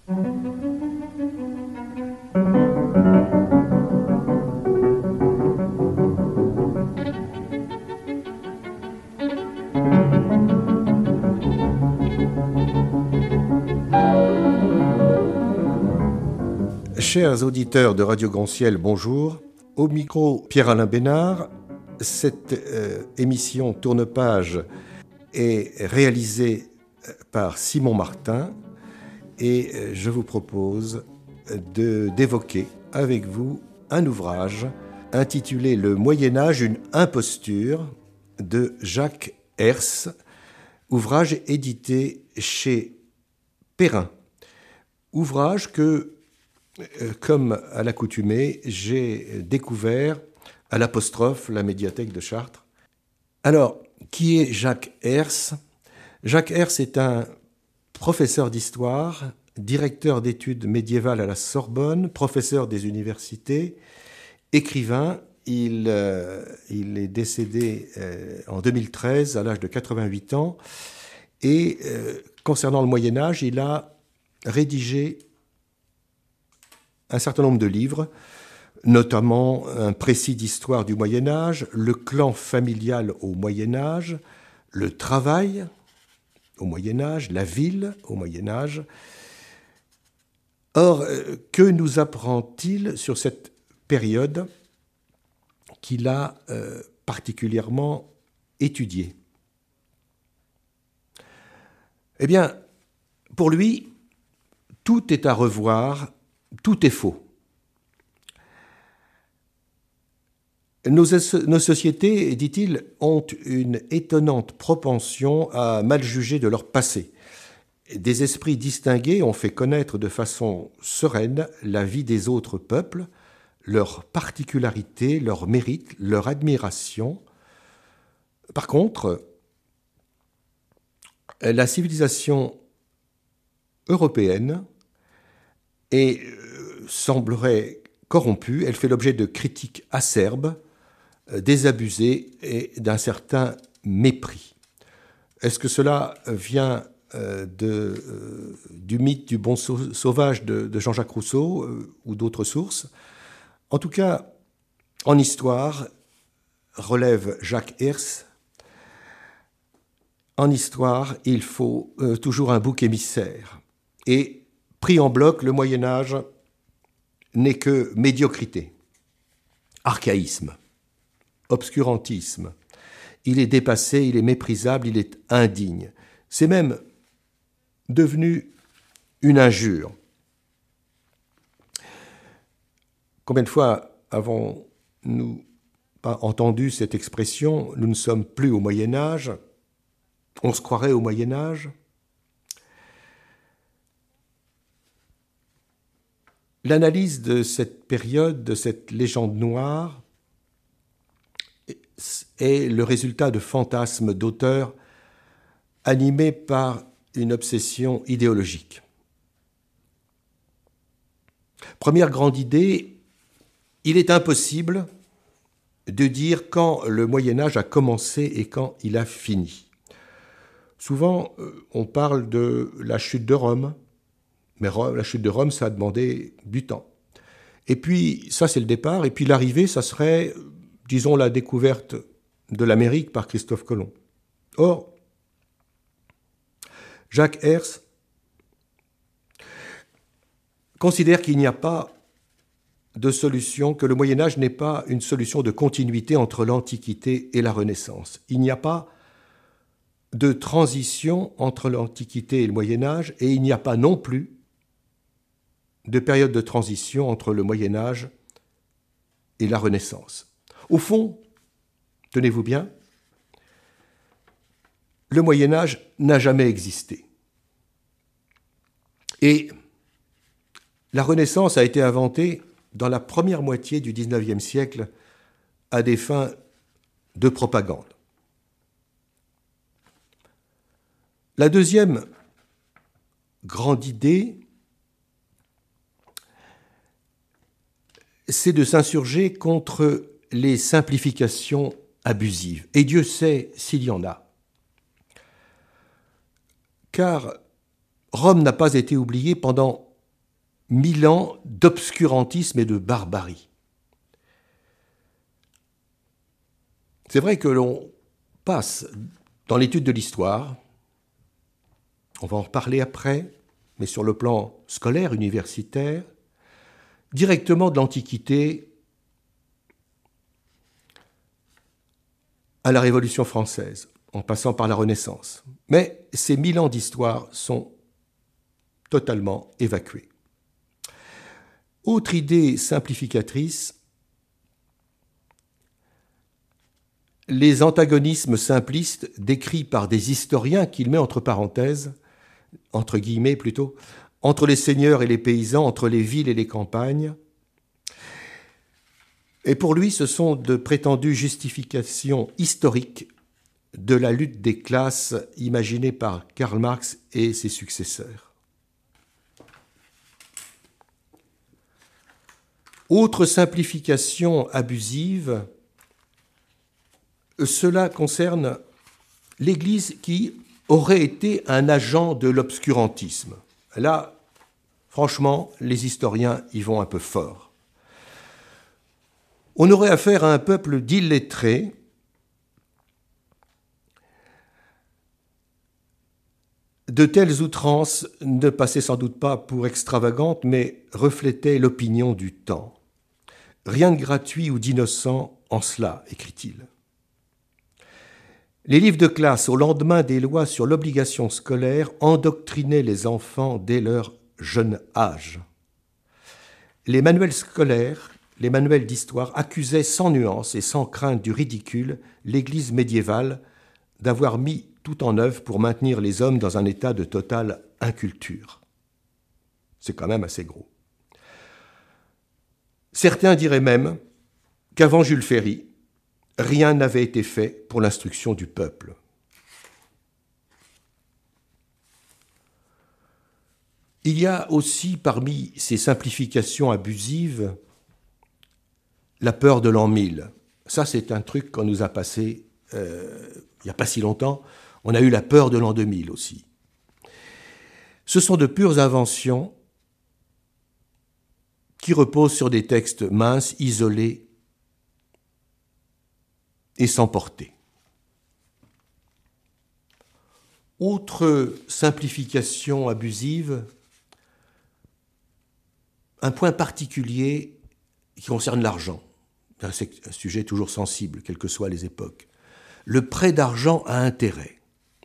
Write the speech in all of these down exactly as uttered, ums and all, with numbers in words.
Chers auditeurs de Radio Grand-Ciel, bonjour. Au micro, Pierre-Alain Bénard. Cette euh, émission Tourne-Page est réalisée par Simon Martin et je vous propose de, d'évoquer avec vous un ouvrage intitulé « Le Moyen-Âge, une imposture » de Jacques Herse, ouvrage édité chez Perrin. Ouvrage que, comme à l'accoutumée, j'ai découvert à l'Apostrophe, la médiathèque de Chartres. Alors, qui est Jacques Herse ? Jacques Herse est un professeur d'histoire, directeur d'études médiévales à la Sorbonne, professeur des universités, écrivain. Il, euh, il est décédé euh, en deux mille treize à l'âge de quatre-vingt-huit ans. Et euh, concernant le Moyen-Âge, il a rédigé un certain nombre de livres, notamment un précis d'histoire du Moyen-Âge, le clan familial au Moyen-Âge, le travail au Moyen-Âge, la ville au Moyen-Âge. Or, que nous apprend-il sur cette période qu'il a euh, particulièrement étudiée ? Eh bien, pour lui, tout est à revoir, tout est faux. Nos, nos sociétés, dit-il, ont une étonnante propension à mal juger de leur passé. Des esprits distingués ont fait connaître de façon sereine la vie des autres peuples, leurs particularités, leurs mérites, leur admiration. Par contre, la civilisation européenne est, euh, semblerait corrompue, elle fait l'objet de critiques acerbes, désabusé et d'un certain mépris. Est-ce que cela vient euh, de, euh, du mythe du bon sauvage de, de Jean-Jacques Rousseau euh, ou d'autres sources ? En tout cas, en histoire, relève Jacques Herse, en histoire, il faut euh, toujours un bouc émissaire. Et pris en bloc, le Moyen-Âge n'est que médiocrité, archaïsme, obscurantisme. Il est dépassé, il est méprisable, il est indigne. C'est même devenu une injure. Combien de fois avons-nous pas entendu cette expression « nous ne sommes plus au Moyen-Âge », on se croirait au Moyen-Âge ? L'analyse de cette période, de cette légende noire, est le résultat de fantasmes d'auteurs animés par une obsession idéologique. Première grande idée, il est impossible de dire quand le Moyen-Âge a commencé et quand il a fini. Souvent, on parle de la chute de Rome, mais la chute de Rome, ça a demandé du temps. Et puis, ça c'est le départ, et puis l'arrivée, ça serait, disons, la découverte de l'Amérique par Christophe Colomb. Or, Jacques Herse considère qu'il n'y a pas de solution, que le Moyen-Âge n'est pas une solution de continuité entre l'Antiquité et la Renaissance. Il n'y a pas de transition entre l'Antiquité et le Moyen-Âge, et il n'y a pas non plus de période de transition entre le Moyen-Âge et la Renaissance. Au fond, tenez-vous bien, le Moyen-Âge n'a jamais existé. Et la Renaissance a été inventée dans la première moitié du dix-neuvième siècle à des fins de propagande. La deuxième grande idée, c'est de s'insurger contre les simplifications abusives. Et Dieu sait s'il y en a. Car Rome n'a pas été oubliée pendant mille ans d'obscurantisme et de barbarie. C'est vrai que l'on passe dans l'étude de l'histoire, on va en reparler après, mais sur le plan scolaire, universitaire, directement de l'Antiquité à la Révolution française, en passant par la Renaissance. Mais ces mille ans d'histoire sont totalement évacués. Autre idée simplificatrice, les antagonismes simplistes décrits par des historiens qu'il met entre parenthèses, entre guillemets plutôt, entre les seigneurs et les paysans, entre les villes et les campagnes. Et pour lui, ce sont de prétendues justifications historiques de la lutte des classes imaginée par Karl Marx et ses successeurs. Autre simplification abusive, cela concerne l'Église qui aurait été un agent de l'obscurantisme. Là, franchement, les historiens y vont un peu fort. On aurait affaire à un peuple d'illettrés, de telles outrances ne passaient sans doute pas pour extravagantes, mais reflétaient l'opinion du temps. Rien de gratuit ou d'innocent en cela, écrit-il. Les livres de classe, au lendemain des lois sur l'obligation scolaire, endoctrinaient les enfants dès leur jeune âge. Les manuels scolaires, les manuels d'histoire accusaient sans nuance et sans crainte du ridicule l'Église médiévale d'avoir mis tout en œuvre pour maintenir les hommes dans un état de totale inculture. C'est quand même assez gros. Certains diraient même qu'avant Jules Ferry, rien n'avait été fait pour l'instruction du peuple. Il y a aussi parmi ces simplifications abusives la peur de l'an mille. Ça, c'est un truc qu'on nous a passé euh, il n'y a pas si longtemps. On a eu la peur de l'an deux mille aussi. Ce sont de pures inventions qui reposent sur des textes minces, isolés et sans portée. Autre simplification abusive, un point particulier qui concerne l'argent. C'est un sujet toujours sensible, quelles que soient les époques. Le prêt d'argent à intérêt.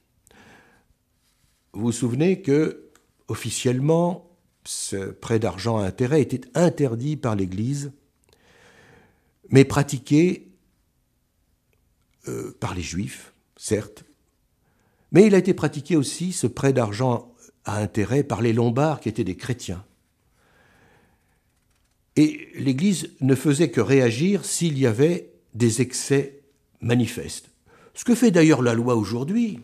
Vous vous souvenez que, officiellement, ce prêt d'argent à intérêt était interdit par l'Église, mais pratiqué euh, par les Juifs, certes, mais il a été pratiqué aussi, ce prêt d'argent à intérêt, par les Lombards, qui étaient des chrétiens. Et l'Église ne faisait que réagir s'il y avait des excès manifestes. Ce que fait d'ailleurs la loi aujourd'hui.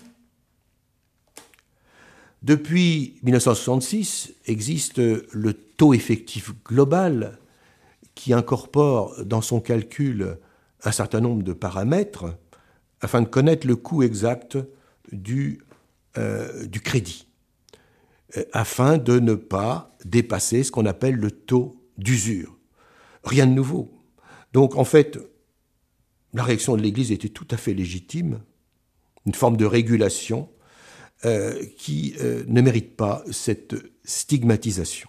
Depuis mille neuf cent soixante-six, existe le taux effectif global qui incorpore dans son calcul un certain nombre de paramètres afin de connaître le coût exact du, euh, du crédit, euh, afin de ne pas dépasser ce qu'on appelle le taux d'usure. Rien de nouveau. Donc en fait, la réaction de l'Église était tout à fait légitime, une forme de régulation euh, qui euh, ne mérite pas cette stigmatisation.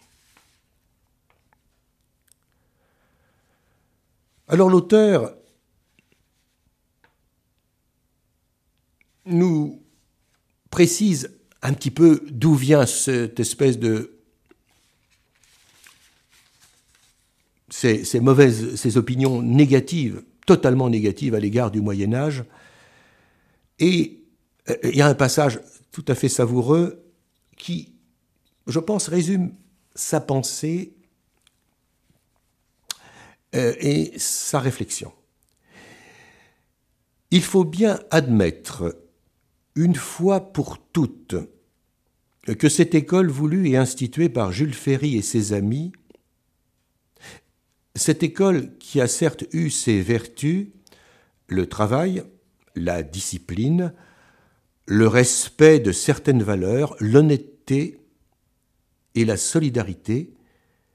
Alors l'auteur nous précise un petit peu d'où vient cette espèce de ces, ces mauvaises, ces opinions négatives, totalement négatives à l'égard du Moyen-Âge. Et euh, il y a un passage tout à fait savoureux qui, je pense, résume sa pensée euh, et sa réflexion. Il faut bien admettre, une fois pour toutes, que cette école voulue et instituée par Jules Ferry et ses amis, cette école qui a certes eu ses vertus, le travail, la discipline, le respect de certaines valeurs, l'honnêteté et la solidarité,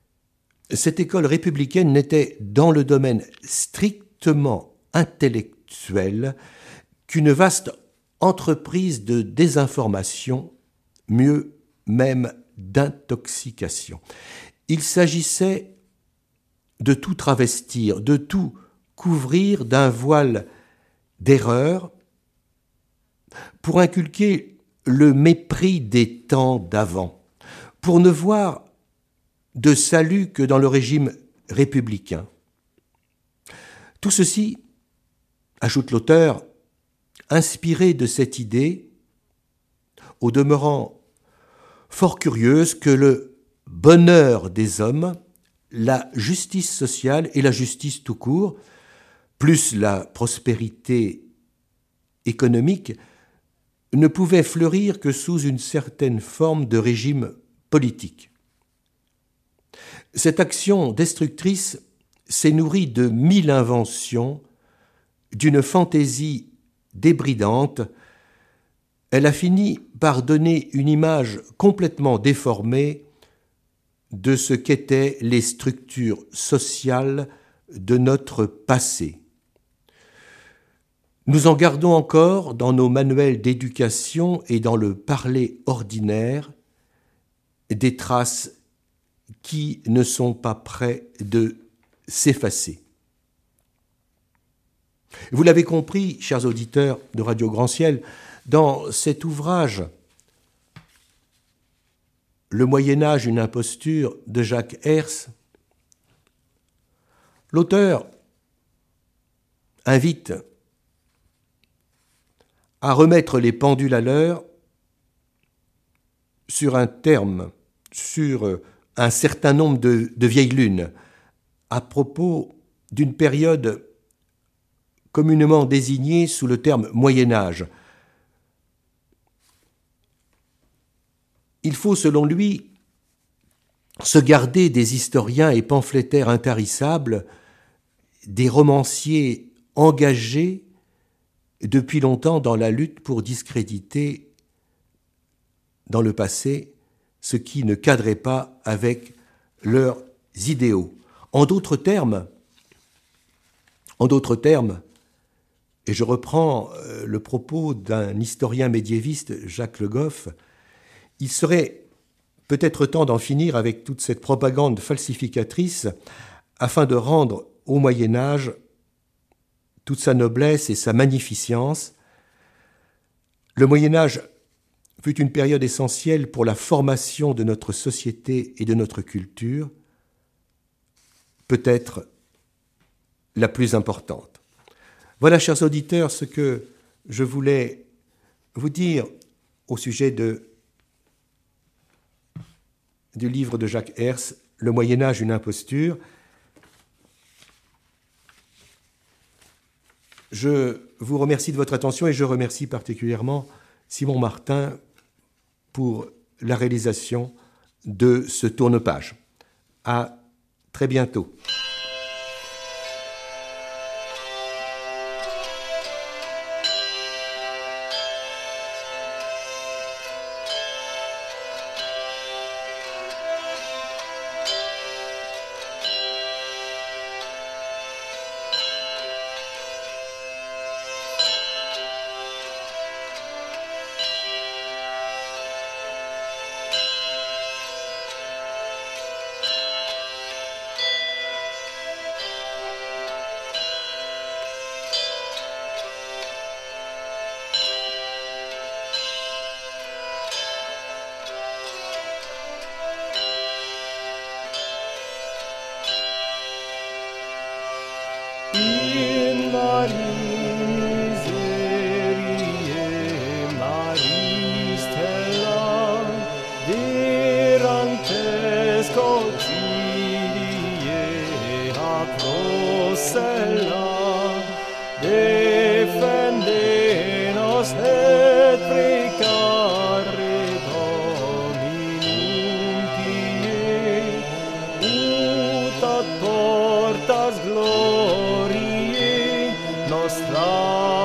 cette école républicaine n'était dans le domaine strictement intellectuel qu'une vaste entreprise de désinformation, mieux même d'intoxication. Il s'agissait de tout travestir, de tout couvrir d'un voile d'erreur pour inculquer le mépris des temps d'avant, pour ne voir de salut que dans le régime républicain. Tout ceci, ajoute l'auteur, inspiré de cette idée, au demeurant fort curieuse, que le bonheur des hommes, la justice sociale et la justice tout court, plus la prospérité économique, ne pouvaient fleurir que sous une certaine forme de régime politique. Cette action destructrice s'est nourrie de mille inventions, d'une fantaisie débridante. Elle a fini par donner une image complètement déformée de ce qu'étaient les structures sociales de notre passé. Nous en gardons encore dans nos manuels d'éducation et dans le parler ordinaire des traces qui ne sont pas près de s'effacer. Vous l'avez compris, chers auditeurs de Radio Grand Ciel, dans cet ouvrage « Le Moyen-Âge, une imposture » de Jacques Herz, l'auteur invite à remettre les pendules à l'heure sur un terme, sur un certain nombre de, de vieilles lunes, à propos d'une période communément désignée sous le terme Moyen-Âge. Il faut, selon lui, se garder des historiens et pamphlétaires intarissables, des romanciers engagés depuis longtemps dans la lutte pour discréditer dans le passé ce qui ne cadrait pas avec leurs idéaux. En d'autres termes, en d'autres termes, et je reprends le propos d'un historien médiéviste, Jacques Le Goff, il serait peut-être temps d'en finir avec toute cette propagande falsificatrice afin de rendre au Moyen-Âge toute sa noblesse et sa magnificence. Le Moyen-Âge fut une période essentielle pour la formation de notre société et de notre culture, peut-être la plus importante. Voilà, chers auditeurs, ce que je voulais vous dire au sujet de, du livre de Jacques Herz, « Le Moyen-Âge, une imposture ». Je vous remercie de votre attention et je remercie particulièrement Simon Martin pour la réalisation de ce tourne-page. À très bientôt. In Marie miserie, Marie stella, dirantes cotidie a prosella, defende nos et precare Dominum tie, ut ad portas gloriae nostra